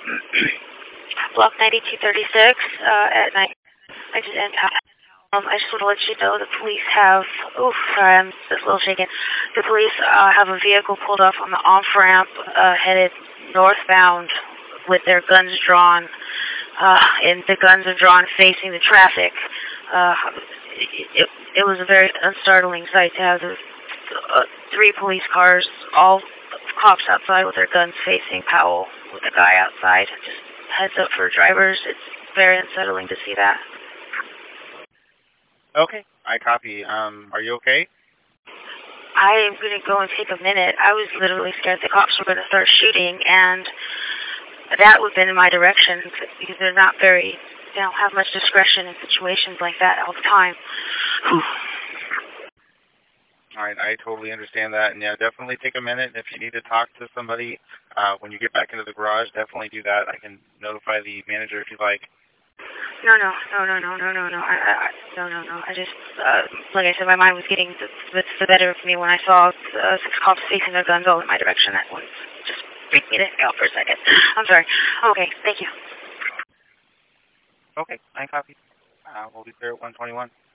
Block 9236 at night. I just I just want to let you know the police have. Oof, sorry, I'm just a little shaken. The police have a vehicle pulled off on the off ramp, headed northbound with their guns drawn, and the guns are drawn facing the traffic. Uh, it was a very unstartling sight to have the three police cars, all cops outside with their guns facing Powell with the guy outside. Just heads up for drivers. It's very unsettling to see that. Okay, I copy. Are you okay? I am going to go and take a minute. I was literally scared the cops were going to start shooting, and that would have been in my direction because they're not very, they don't have much discretion in situations like that all the time. All right, I totally understand that, and yeah, definitely take a minute. If you need to talk to somebody when you get back into the garage, definitely do that. I can notify the manager if you'd like. No. I just, like I said, my mind was getting the better of me when I saw 6 cops facing their guns all in my direction. That one just freaked me the hell out for a second. I'm sorry. Okay, thank you. Okay, I copy. We'll be there at 121.